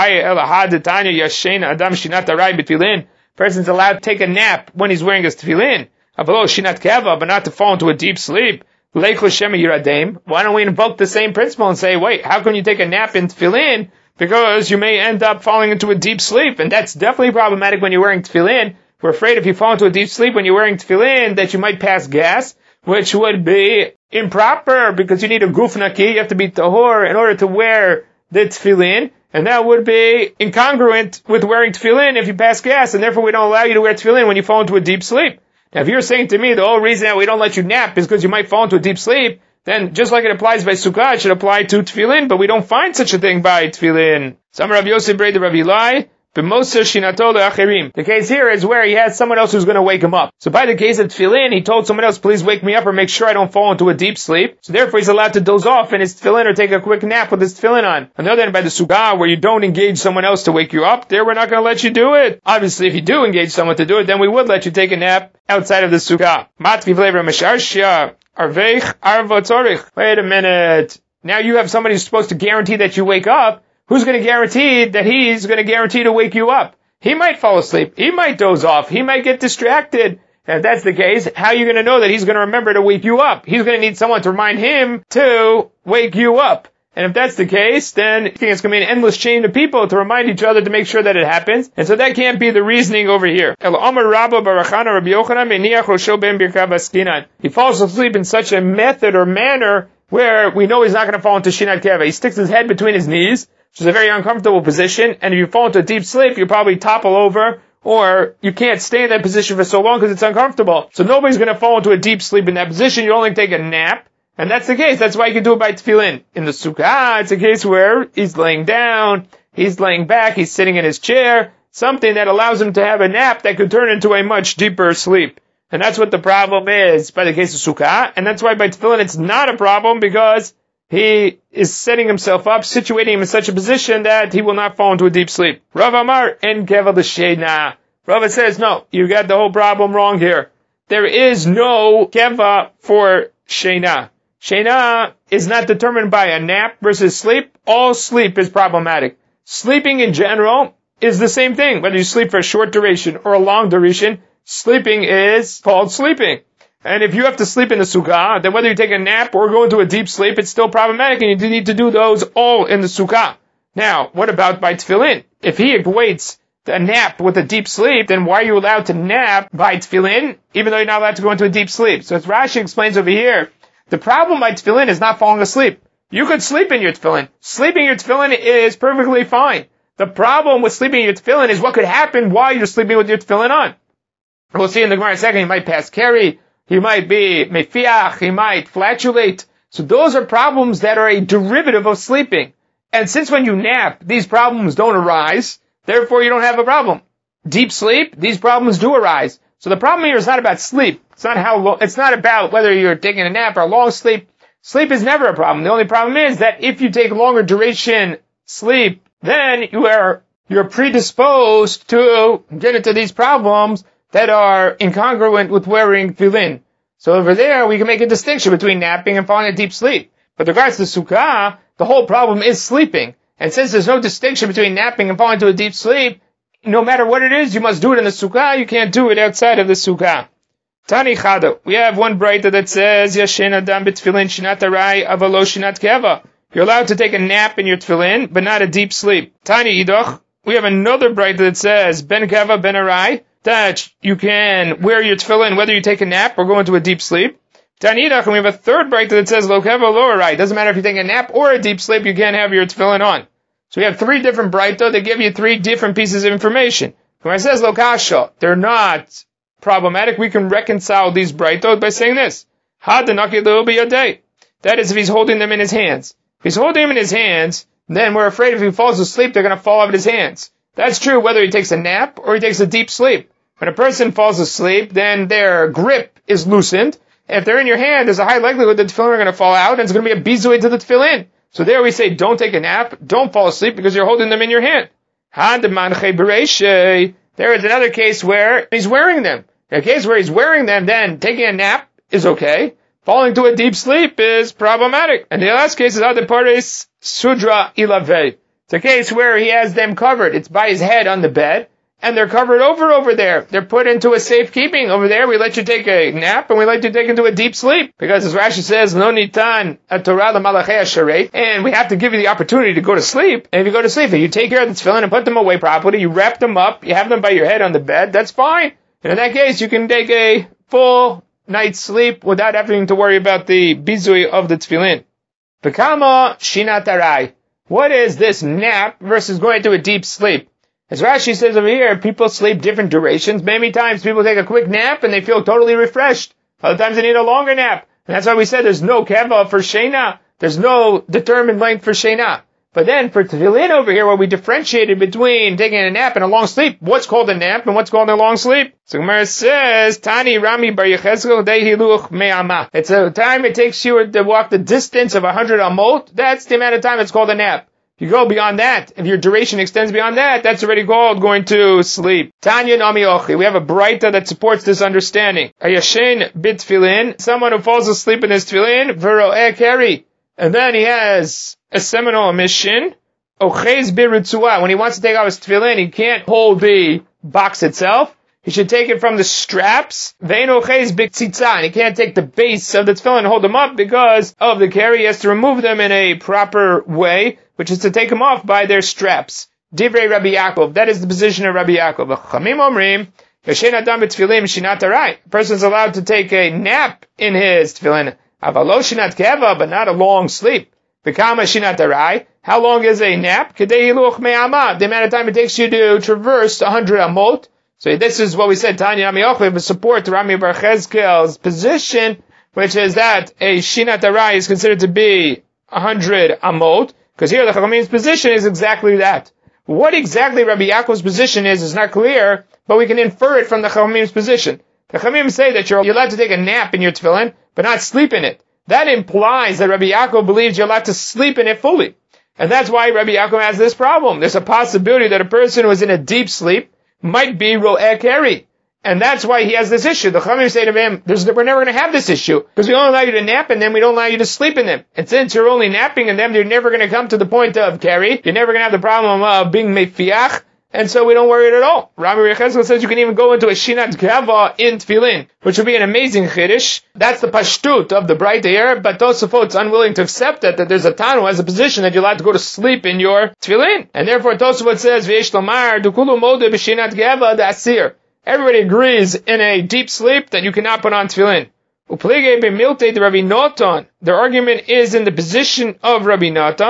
Person's allowed to take a nap when he's wearing his tefillin. But not to fall into a deep sleep. Why don't we invoke the same principle and say, wait, how can you take a nap in tefillin? Because you may end up falling into a deep sleep, and that's definitely problematic when you're wearing tefillin. We're afraid if you fall into a deep sleep when you're wearing tefillin that you might pass gas, which would be improper because you need a guf naki, you have to be tahor in order to wear the tefillin, and that would be incongruent with wearing tefillin if you pass gas, and therefore we don't allow you to wear tefillin when you fall into a deep sleep. Now, if you're saying to me the whole reason that we don't let you nap is because you might fall into a deep sleep, then just like it applies by sukkah, it should apply to tefillin, but we don't find such a thing by tefillin. Samar Rav Yosef Brei Rav Ilai, the case here is where he has someone else who's going to wake him up. So by the case of tefillin, he told someone else, please wake me up or make sure I don't fall into a deep sleep. So therefore he's allowed to doze off in his tefillin or take a quick nap with his tefillin on. On the other hand, by the sukkah, where you don't engage someone else to wake you up, there we're not going to let you do it. Obviously, if you do engage someone to do it, then we would let you take a nap outside of the sukkah. Wait a minute. Now you have somebody who's supposed to guarantee that you wake up. Who's going to guarantee that he's going to guarantee to wake you up? He might fall asleep. He might doze off. He might get distracted. And if that's the case, how are you going to know that he's going to remember to wake you up? He's going to need someone to remind him to wake you up. And if that's the case, then I think it's going to be an endless chain of people to remind each other to make sure that it happens. And so that can't be the reasoning over here. He falls asleep in such a method or manner where we know he's not going to fall into shinat keva. He sticks his head between his knees, which is a very uncomfortable position, and if you fall into a deep sleep, you probably topple over, or you can't stay in that position for so long because it's uncomfortable. So nobody's going to fall into a deep sleep in that position. You only take a nap, and that's the case. That's why you can do it by tefillin. In the sukkah, it's a case where he's laying down, he's laying back, he's sitting in his chair, something that allows him to have a nap that could turn into a much deeper sleep. And that's what the problem is by the case of sukkah, and that's why by tefillin it's not a problem because he is setting himself up, situating him in such a position that he will not fall into a deep sleep. Rav Amar en keva l'sheina. Rav says, no, you got the whole problem wrong here. There is no keva for sheina. Sheina is not determined by a nap versus sleep. All sleep is problematic. Sleeping in general is the same thing. Whether you sleep for a short duration or a long duration, sleeping is called sleeping. And if you have to sleep in the sukkah, then whether you take a nap or go into a deep sleep, it's still problematic, and you need to do those all in the sukkah. Now, what about by tefillin? If he equates a nap with a deep sleep, then why are you allowed to nap by tefillin, even though you're not allowed to go into a deep sleep? So as Rashi explains over here, the problem by tefillin is not falling asleep. You could sleep in your tefillin. Sleeping in your tefillin is perfectly fine. The problem with sleeping in your tefillin is what could happen while you're sleeping with your tefillin on. We'll see in the Gemara in a second, he might pass carry, he might be mefiach, he might flatulate. So those are problems that are a derivative of sleeping. And since when you nap, these problems don't arise, therefore you don't have a problem. Deep sleep, these problems do arise. So the problem here is not about sleep. It's not how long, it's not about whether you're taking a nap or a long sleep. Sleep is never a problem. The only problem is that if you take longer duration sleep, then you're predisposed to get into these problems that are incongruent with wearing tefillin. So over there, we can make a distinction between napping and falling into deep sleep. But with regards to sukkah, the whole problem is sleeping. And since there's no distinction between napping and falling into a deep sleep, no matter what it is, you must do it in the sukkah. You can't do it outside of the sukkah. Tani Chada. We have one braita that says, Yashen Adam b'tefillin shinat arai avalo shinat keva. You're allowed to take a nap in your tefillin, but not a deep sleep. Tani Idoch. We have another braita that says, Ben keva ben arai, that you can wear your tefillin whether you take a nap or go into a deep sleep. Tani Idoch. And we have a third braita that says, Lo keva lo arai. Doesn't matter if you take a nap or a deep sleep, you can't have your tefillin on. So we have three different braita that give you three different pieces of information. When it says lo kasha, they're not problematic. We can reconcile these braita by saying this. That is if he's holding them in his hands. If he's holding them in his hands, then we're afraid if he falls asleep, they're going to fall out of his hands. That's true whether he takes a nap or he takes a deep sleep. When a person falls asleep, then their grip is loosened. If they're in your hand, there's a high likelihood that the tefillin are going to fall out, and it's going to be a bizui to the tefillin. So there we say, don't take a nap, don't fall asleep, because you're holding them in your hand. There is another case where he's wearing them. In a case where he's wearing them, then taking a nap is okay. Falling to a deep sleep is problematic. And the last case is other pares sudra ilave. It's a case where he has them covered. It's by his head on the bed, and they're covered over there. They're put into a safekeeping. Over there, we let you take a nap, and we let you take into a deep sleep. Because as Rashi says, lo nitan Torah l'malachei asharei, and we have to give you the opportunity to go to sleep. And if you go to sleep, if you take care of the tefillin and put them away properly, you wrap them up, you have them by your head on the bed, that's fine. And in that case, you can take a full night's sleep without having to worry about the bizui of the tefillin. Bekama shinat arai. What is this nap versus going into a deep sleep? As Rashi says over here, people sleep different durations. Many times people take a quick nap and they feel totally refreshed. Other times they need a longer nap. And that's why we said there's no keva for shena. There's no determined length for shena. But then for tefillin over here, where we differentiated between taking a nap and a long sleep, what's called a nap and what's called a long sleep? So Gemara says, Tani Rami Bar Yechezkel Dei Hiluch Me'amah. It's a time it takes you to walk the distance of 100 amot. That's the amount of time it's called a nap. If you go beyond that, if your duration extends beyond that, that's already called going to sleep. Tanya Nami Ochi. We have a braita that supports this understanding. Ayashen bit tefillin. Someone who falls asleep in his tefillin, v'ro'eh keri. And then he has a seminal emission. Ochez biritzua. When he wants to take out his tefillin, he can't hold the box itself. He should take it from the straps. Vein ochez biktzitza. And he can't take the base of the tefillin and hold them up because of the carry. He has to remove them in a proper way, which is to take them off by their straps. Divrei Rabbi Yaakov. That is the position of Rabbi Yaakov. Chamim omrim, yashen adam b'tefillim shinat arai. A person is allowed to take a nap in his tefillin. Avalo shinat keva, but not a long sleep. Bekama shinat arai. How long is a nap? Kedei hiluch me'amah. The amount of time it takes you to traverse 100 amot. So this is what we said, Tanya Rami Yochanan, support Rami Bar Chezkel's position, which is that a shinat arai is considered to be 100 amot. Because here the Chachamim's position is exactly that. What exactly Rabbi Yaakov's position is not clear, but we can infer it from the Chachamim's position. The Chachamim say that you're allowed to take a nap in your tefillin, but not sleep in it. That implies that Rabbi Yaakov believes you're allowed to sleep in it fully. And that's why Rabbi Yaakov has this problem. There's a possibility that a person who is in a deep sleep might be ro'eh keri. And that's why he has this issue. The Chachamim say to him, we're never going to have this issue, because we only allow you to nap in them, we don't allow you to sleep in them. And since you're only napping in them, you're never going to come to the point of carry. You're never going to have the problem of being mefiach, and so we don't worry at all. Rami Recheskel says you can even go into a shinat kava in tefillin, which would be an amazing chiddush. That's the pashtut of the bright air, but Tosafot's unwilling to accept that there's a Tanu who has a position that you're allowed to go to sleep in your tefillin. And therefore Tosafot says, V'yesh lomar, dukulu mode b'shinat kava da'asir. Everybody agrees in a deep sleep that you cannot put on tefillin. Uplige b'milte de Rabbi Natan. Their argument is in the position of Rabbi Natan.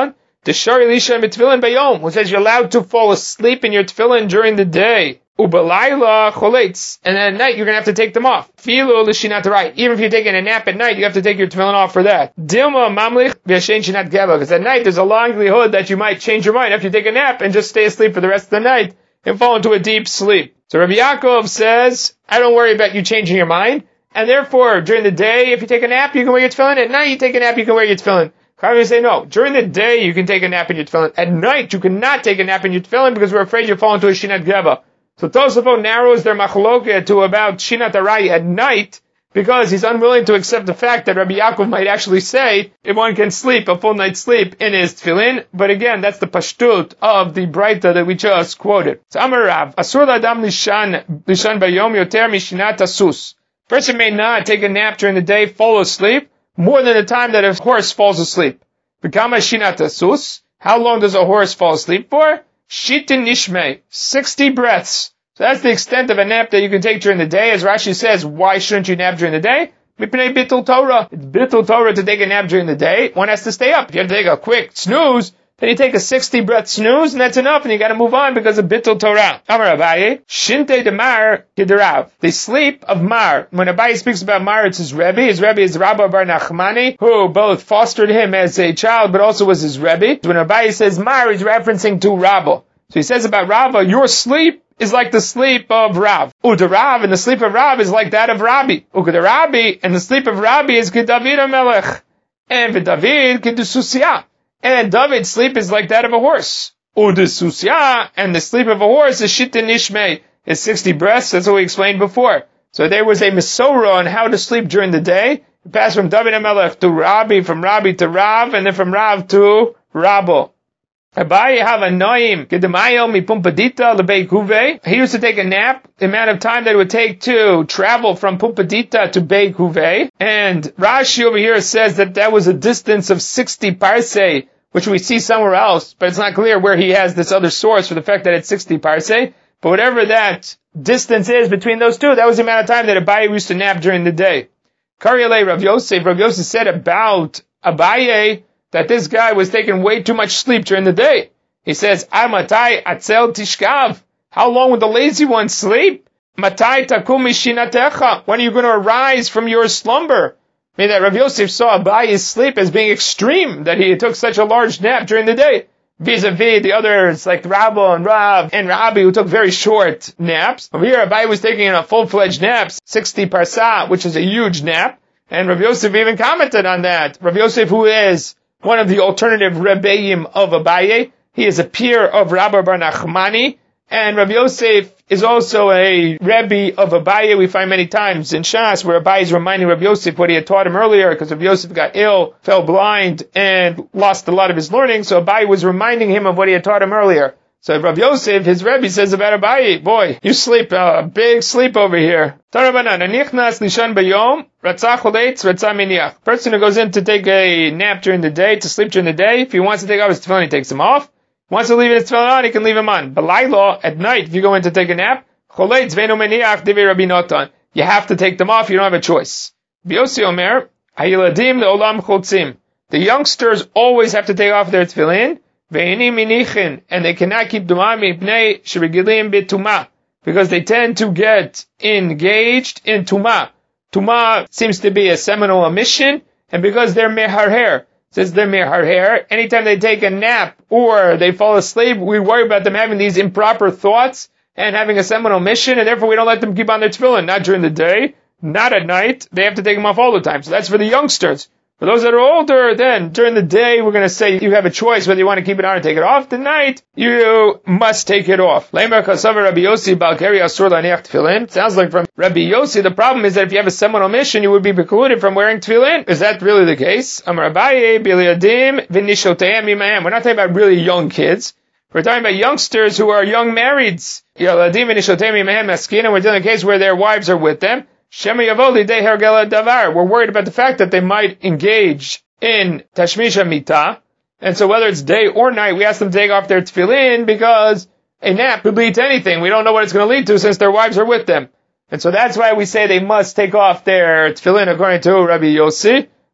The Shari Lisha Mitzvillin Bayom, who says you're allowed to fall asleep in your tefillin during the day. Ubalayla choletz, and then at night you're going to have to take them off. Filo l'shinat harai. Even if you're taking a nap at night, you have to take your tefillin off for that. Dilma mamlich v'yashen shinat geva, because at night there's a likelihood that you might change your mind after you take a nap and just stay asleep for the rest of the night and fall into a deep sleep. So Rabbi Yaakov says, I don't worry about you changing your mind, and therefore during the day, if you take a nap, you can wear your tefillin. At night, you take a nap, you can wear your tefillin. Chachamim say no. During the day, you can take a nap in your tefillin. At night, you cannot take a nap in your tefillin because we're afraid you'll fall into a shinat geva. So Tosafot narrows their machloket to about shinat harai at night because he's unwilling to accept the fact that Rabbi Yaakov might actually say if one can sleep a full night's sleep in his tefillin. But again, that's the pashtut of the Braita that we just quoted. So Amar Rav, Asur l'adam lishan bayom yoter mishinat asus. Person may not take a nap during the day, fall asleep, more than the time that a horse falls asleep. V'kama shinat asus. How long does a horse fall asleep for? Shitin nishmei, 60 breaths. So that's the extent of a nap that you can take during the day. As Rashi says, why shouldn't you nap during the day? Mipnei bittul Torah. It's bittul Torah to take a nap during the day. One has to stay up. If you have to take a quick snooze, then you take a 60-breath snooze, and that's enough, and you gotta move on because of bittul Torah. Amar Abaye, shinte de mar kiderav. The sleep of Mar. When Abaye speaks about Mar, it's his Rebbe. His Rebbe is Rabba bar Nachmani, who both fostered him as a child, but also was his Rebbe. When Abaye says Mar, he's referencing to Rabba. So he says about Rabba, your sleep is like the sleep of Rav. Udarav, and the sleep of Rav is like that of Rabbi. Ukadarabi, and the sleep of Rabbi is Kedavid HaMelech. And David Kedususya. And David's sleep is like that of a horse. Udesusya, and the sleep of a horse is Shitin Nishmei, is 60 breaths. That's what we explained before. So there was a Mesorah on how to sleep during the day. It passed from David HaMelech to Rabbi, from Rabbi to Rav, and then from Rav to Rabbo. Abaye have a noim gedemayo mi Pumpadita lebei Kuve. He used to take a nap, the amount of time that it would take to travel from Pumpadita to Bei Kuve. And Rashi over here says that that was a distance of 60 parseh, which we see somewhere else, but it's not clear where he has this other source for the fact that it's 60 parseh. But whatever that distance is between those two, that was the amount of time that Abaye used to nap during the day. Karyale Rav Yosef said about Abaye that this guy was taking way too much sleep during the day. He says, Matai atzel tishkav. How long will the lazy one sleep? Matai takum mishinatecha. When are you going to arise from your slumber? I mean, that Rav Yosef saw Abaye's sleep as being extreme, that he took such a large nap during the day. Vis-a-vis the others, like Rabba and Rav and Rabbi, who took very short naps. Over here, Abaye was taking a full-fledged nap, 60 parsah, which is a huge nap. And Rav Yosef even commented on that. Rav Yosef, who is one of the alternative Rebbeim of Abaye. He is a peer of Rabba bar Nachmani, and Rav Yosef is also a Rebbe of Abaye. We find many times in Shas where Abaye is reminding Rav Yosef what he had taught him earlier, because Rav Yosef got ill, fell blind, and lost a lot of his learning, so Abaye was reminding him of what he had taught him earlier. So Rav Yosef, his Rebbe, says about Abaye, boy, you sleep, big sleep over here. Person who goes in to take a nap during the day, to sleep during the day, if he wants to take off his tefillin, he takes them off. If he wants to leave his tefillin on, he can leave them on. Balaylo, at night, if you go in to take a nap, you have to take them off, you don't have a choice. The youngsters always have to take off their tefillin, and they cannot keep Tumah because they tend to get engaged in Tumah. Tumah seems to be a seminal omission, and because they're meharher, since they're meharher, anytime they take a nap or they fall asleep, we worry about them having these improper thoughts and having a seminal omission, and therefore we don't let them keep on their tefillin, not during the day, not at night. They have to take them off all the time. So that's for the youngsters. For those that are older, then, during the day, we're going to say you have a choice whether you want to keep it on or take it off. Tonight, you must take it off. Sounds like from Rabbi Yossi, the problem is that if you have a seminal mission, you would be precluded from wearing tefillin. Is that really the case? We're not talking about really young kids. We're talking about youngsters who are young marrieds. We're dealing in a case where their wives are with them. We're worried about the fact that they might engage in Tashmish HaMitah. And so whether it's day or night, we ask them to take off their tefillin because a nap could lead to anything. We don't know what it's going to lead to since their wives are with them. And so that's why we say they must take off their tefillin according to Rabbi Yossi.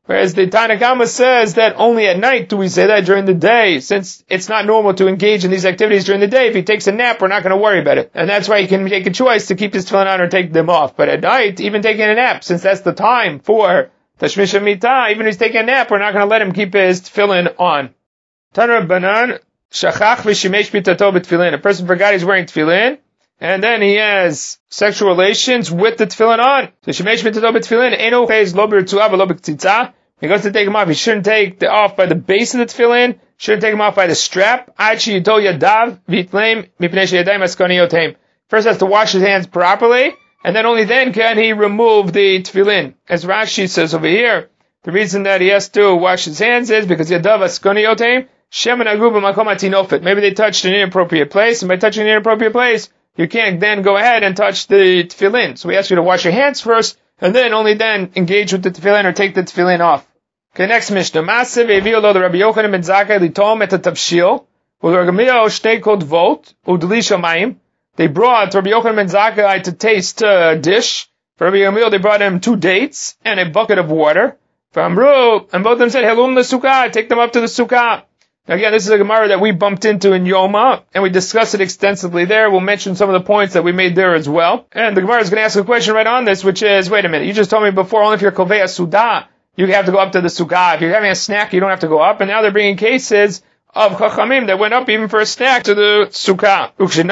Whereas the Tanna Kama says that only at night do we say that. During the day, since it's not normal to engage in these activities during the day, if he takes a nap, we're not going to worry about it. And that's why he can make a choice to keep his tefillin on or take them off. But at night, even taking a nap, since that's the time for Tashmish Hamita, even if he's taking a nap, we're not going to let him keep his tefillin on. Tanur Banan, Shachach v'shimesh pitato b'tefillin. A person forgot he's wearing tefillin, and then he has sexual relations with the tefillin on. So shimesh pitato b'tefillin, eno chez lo b'rtzuah v'lo b'ktzitza. He goes to take him off. He shouldn't take off by the base of the tefillin. Shouldn't take him off by the strap. Ad sheyito yadav v'itleim mipnei sheyadayim askoniyotem. First has to wash his hands properly, and then only then can he remove the tefillin. As Rashi says over here, the reason that he has to wash his hands is because yadav askoniyotem shemen aguba makom atinofet. Maybe they touched an inappropriate place, and by touching an inappropriate place, you can't then go ahead and touch the tefillin. So we ask you to wash your hands first, and then only then engage with the tefillin or take the tefillin off. Okay, next Mishnah. Masev eviu lo Rabbi Yochanan ben Zakkai litom et hatavshil u'lergamio shtei kotvot u'dli shamayim. They brought Rabbi Yochanan ben Zakkai to taste a dish. For Rabbi Gamliel, they brought him 2 dates and a bucket of water. For Amru, and both of them said, Helum the sukkah, take them up to the sukkah. Now again, this is a Gemara that we bumped into in Yoma, and we discussed it extensively there. We'll mention some of the points that we made there as well. And the Gemara is going to ask a question right on this, which is, wait a minute, you just told me before, only if you're Kovei Sudah, you have to go up to the sukkah. If you're having a snack, you don't have to go up. And now they're bringing cases of Chachamim that went up even for a snack to the sukkah.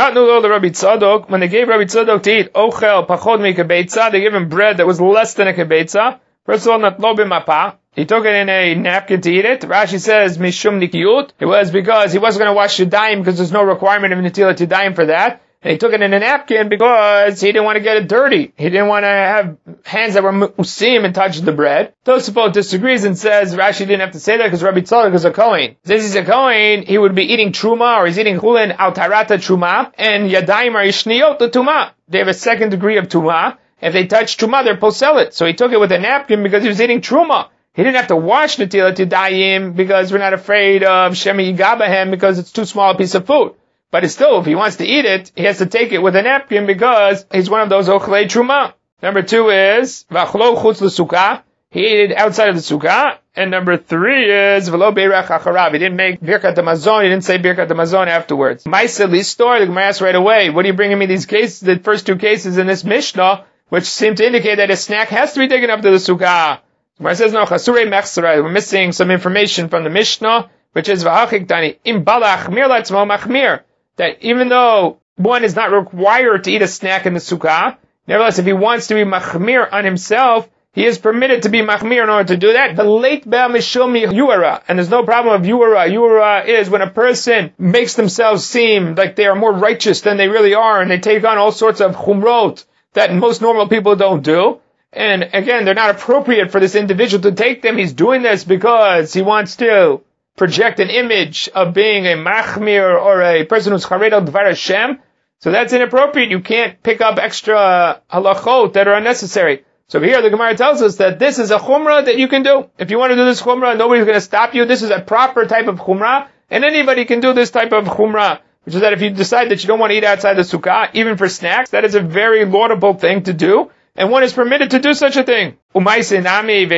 When they gave Rabbi Tzadok to eat ochel pachod mi kebetza, they gave him bread that was less than a kebetza. First of all, not lo b'mapa. He took it in a napkin to eat it. Rashi says mishum nikiyut. It was because he wasn't going to wash yadayim because there's no requirement of netilat yadayim for that. And he took it in a napkin because he didn't want to get it dirty. He didn't want to have hands that were musim and touch the bread. Tosafot disagrees and says Rashi didn't have to say that because Rabbi Tzadok is a Kohen. Since he's a Kohen, he would be eating truma, or he's eating chulin al tarata truma, and yadayim are ishniyot the tuma. They have a second degree of tuma. If they touch truma, they're poselit. So he took it with a napkin because he was eating truma. He didn't have to wash netilat yadayim because we're not afraid of shemi yigabahem because it's too small a piece of food. But it's still, if he wants to eat it, he has to take it with a napkin because he's one of those ochlei truma. Number 2 is v'achlo chutz l'sukkah. He ate it outside of the sukkah. And number 3 is v'lo beirach acharav. He didn't make birkat hamazon. He didn't say birkat hamazon afterwards. Ma'aseh listor. The Gemara asks right away, what are you bringing me these cases? The first 2 cases in this Mishnah, which seem to indicate that a snack has to be taken up to the sukkah. The Gemara says no. Chasurei mechsarei. We're missing some information from the Mishnah, which is v'hachik tani im balach mir latzmo machmir. That even though one is not required to eat a snack in the sukkah, nevertheless, if he wants to be machmir on himself, he is permitted to be machmir in order to do that. The late be'al mishum yuara, and there's no problem of yuara. Yuara is when a person makes themselves seem like they are more righteous than they really are, and they take on all sorts of chumrot that most normal people don't do. And again, they're not appropriate for this individual to take them. He's doing this because he wants to project an image of being a machmir or a person who's chared al dvar Hashem. So that's inappropriate. You can't pick up extra halachot that are unnecessary. So here the Gemara tells us that this is a chumrah that you can do. If you want to do this chumrah, nobody's going to stop you. This is a proper type of chumrah, and anybody can do this type of chumrah, which is that if you decide that you don't want to eat outside the sukkah, even for snacks, that is a very laudable thing to do. And one is permitted to do such a thing. And that's then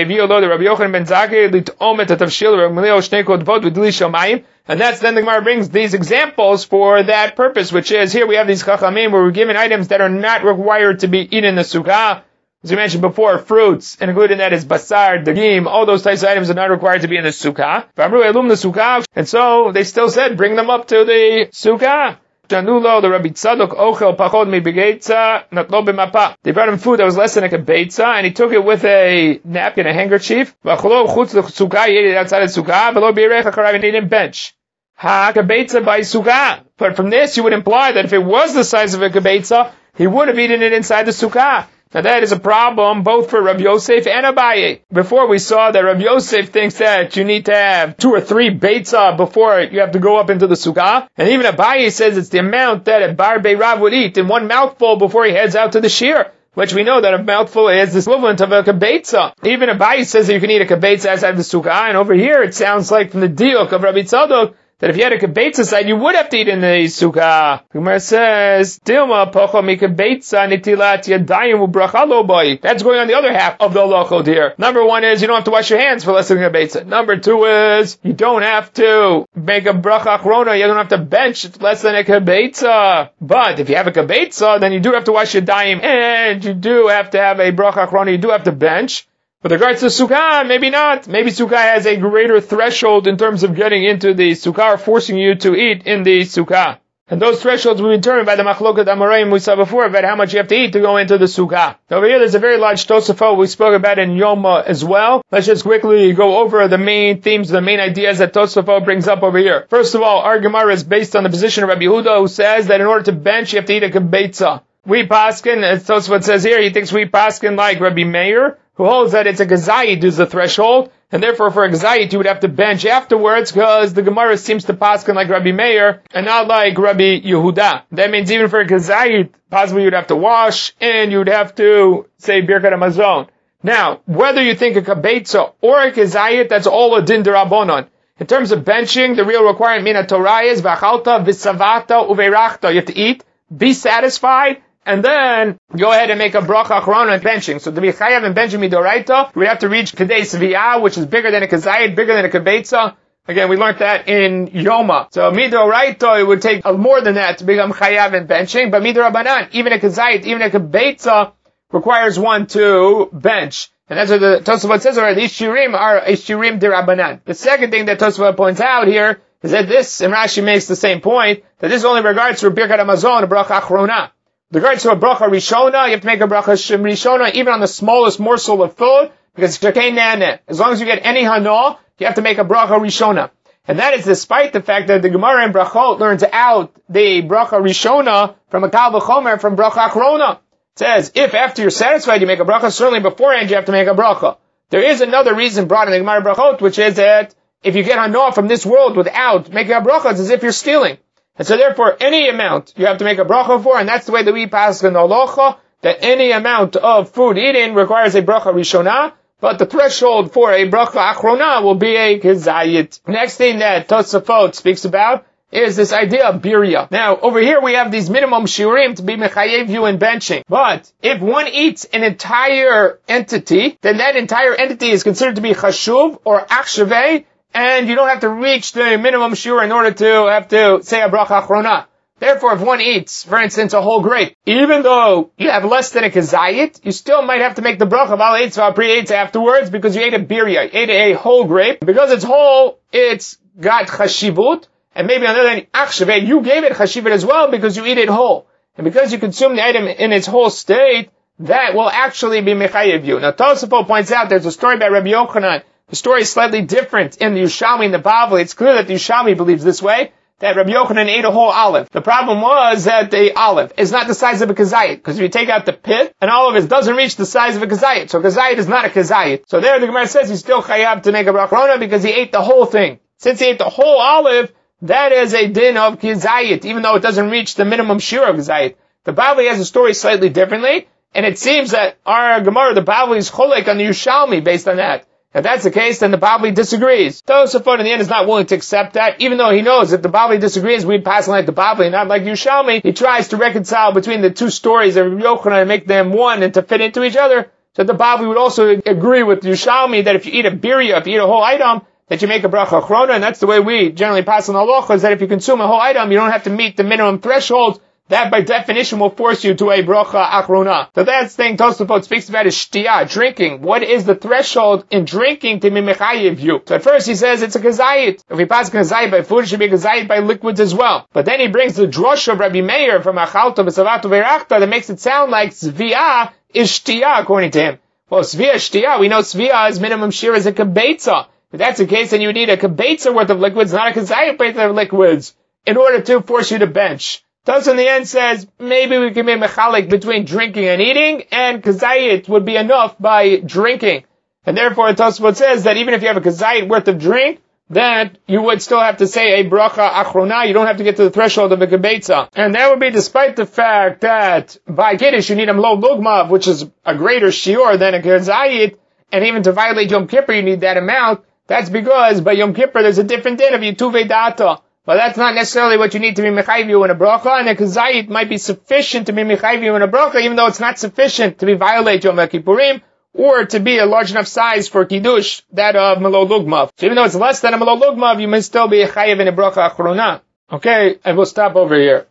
the Gemara brings these examples for that purpose, which is here we have these chachamim where we're given items that are not required to be eaten in the sukkah. As we mentioned before, fruits, and included in that is basar, dagim, all those types of items are not required to be in the sukkah. And so they still said, bring them up to the sukkah. Janulo, the Rabbi Tzadok, ochel pachod mi begeitza, not lo b'mapa. They brought him food that was less than a kebetza, and he took it with a napkin, a handkerchief. V'achlo chutz l'sukkah, he ate it outside of sukkah, v'lo b'irech acharav, and he didn't bench. Ha kebetza by sukkah. But from this, you would imply that if it was the size of a kebetza, he would have eaten it inside the sukkah. Now that is a problem both for Rabbi Yosef and Abaye. Before we saw that Rabbi Yosef thinks that you need to have 2 or 3 beitzah before you have to go up into the sukkah. And even Abaye says it's the amount that a bar beirav would eat in 1 mouthful before he heads out to the shir. Which we know that a mouthful is the equivalent of a kebetza. Even Abaye says that you can eat a kebetza outside the sukkah. And over here it sounds like from the diuk of Rabbi Tzadok that if you had a kibetza side, you would have to eat in the sukkah. Gemara says, Dilma pocho mikibetza nitilat yadayim ubracha lo boi. That's going on the other half of the halachot here. Number one is you don't have to wash your hands for less than a kibetza. Number two is you don't have to make a bracha achrona. You don't have to bench less than a kibetza. But if you have a kibetza, then you do have to wash your dayim, and you do have to have a bracha achrona. You do have to bench. With regards to sukkah, maybe not. Maybe sukkah has a greater threshold in terms of getting into the sukkah or forcing you to eat in the sukkah. And those thresholds will be determined by the machloket amoraim we saw before about how much you have to eat to go into the sukkah. Over here there's a very large Tosafot we spoke about in Yoma as well. Let's just quickly go over the main themes, the main ideas that Tosafot brings up over here. First of all, our Gemara is based on the position of Rabbi Yehuda, who says that in order to bench you have to eat a kibetza. We paskin, as Tosafot says here, he thinks we paskin like Rabbi Meir, who holds that it's a gazayit is the threshold, and therefore for a gazayit you would have to bench afterwards, because the Gemara seems to paskin like Rabbi Meir, and not like Rabbi Yehuda. That means even for a gazayit, possibly you'd have to wash, and you'd have to say Birkat HaMazon. Now, whether you think a kibetza or a gazayit, that's all a din derabonon. In terms of benching, the real requirement mina Torah is v'achalta v'savata uveirachta. You have to eat, be satisfied, and then go ahead and make a bracha achrona and benching. So to be chayav and benching midoraita, we have to reach kedei sviyah, which is bigger than a kazayit, bigger than a kibetza. Again, we learned that in Yoma. So midoraita, it would take more than that to become chayav and benching. But midorabanan, even a kazayit, even a kibetza, requires one to bench. And that's what the Tosafot says, or these shirim are a shirim derabanan. The second thing that Tosafot points out here is that this, and Rashi makes the same point, that this only regards for Birkat HaMazon, a bracha achrona. With regards to a bracha rishona, you have to make a bracha rishona even on the smallest morsel of food, because it's shakei nane. As long as you get any hana, you have to make a bracha rishona. And that is despite the fact that the Gemara in Brachot learns out the bracha rishona from a kal v'chomer from bracha achrona. It says, if after you're satisfied you make a bracha, certainly beforehand you have to make a bracha. There is another reason brought in the Gemara Brachot, which is that if you get hana from this world without making a bracha, it's as if you're stealing. And so therefore, any amount you have to make a bracha for, and that's the way that we pass in the halacha, that any amount of food eaten requires a bracha rishona, but the threshold for a bracha achrona will be a kazayit. Next thing that Tosafot speaks about is this idea of birya. Now, over here we have these minimum shiurim to be mechayev you in benching. But if one eats an entire entity, then that entire entity is considered to be chashuv or achshaveh, and you don't have to reach the minimum shiur in order to have to say a bracha achrona. Therefore, if one eats, for instance, a whole grape, even though you have less than a kazayit, you still might have to make the bracha of al eitz v'al pri eitz afterwards, because you ate a birya, you ate a whole grape. Because it's whole, it's got chashivut, and maybe on the other hand, achshaveh, you gave it chashivut as well because you eat it whole. And because you consume the item in its whole state, that will actually be mechayev you. Now, Tosafot points out there's a story about Rabbi Yochanan. The story is slightly different in the Yerushalmi and the Bavli. It's clear that the Yerushalmi believes this way, that Rabbi Yochanan ate a whole olive. The problem was that the olive is not the size of a kazayit, because if you take out the pith, an olive doesn't reach the size of a kazayit. So kazayit is not a kazayit. So there the Gemara says he's still chayav to make a brachrona because he ate the whole thing. Since he ate the whole olive, that is a din of kazayit, even though it doesn't reach the minimum shiur of kazayit. The Bavli has a story slightly differently, and it seems that our Gemara, the Bavli, is cholek on the Yerushalmi based on that. If that's the case, then the Bavli disagrees. Tosafot in the end is not willing to accept that, even though he knows that the Bavli disagrees, we'd pass like the Bavli, not like Yerushalmi. He tries to reconcile between the two stories of Rabbi Yochanan and make them one and to fit into each other. So the Bavli would also agree with Yerushalmi that if you eat a birya, if you eat a whole item, that you make a bracha achrona, and that's the way we generally pass on the halacha, is that if you consume a whole item, you don't have to meet the minimum threshold. That by definition will force you to a bracha achrona. So that's the thing Tosafot speaks about is shtiyah, drinking. What is the threshold in drinking to be mechayev you? So at first he says it's a kazayit. If we pass kazayit by food, it should be kazayit by liquids as well. But then he brings the drush of Rabbi Meir from achalta v'savato v'rachta that makes it sound like zviyah is shtiyah according to him. Well, zviyah is shtiyah. We know zviyah is minimum shir as a kibetza. If that's the case, then you need a kibetza worth of liquids, not a kazayit worth of liquids, in order to force you to bench. Thus in the end says, maybe we can make mechalik between drinking and eating, and kazayit would be enough by drinking. And therefore Tosafot says that even if you have a kazayit worth of drink, that you would still have to say a bracha achrona. You don't have to get to the threshold of a kibetza. And that would be despite the fact that by kiddush you need a lo lugmav, which is a greater shiur than a kazayit, and even to violate Yom Kippur you need that amount. That's because by Yom Kippur there's a different din of Yituvei Data. But that's not necessarily what you need to be mechayiv you in a bracha, and a kazayit might be sufficient to be mechayiv you in a bracha, even though it's not sufficient to be violate Yom Kippurim, or to be a large enough size for kiddush, that of Melol Lugmav. So even though it's less than a Melol Lugmav, you may still be chayiv in a bracha achrona. Okay, and we'll stop over here.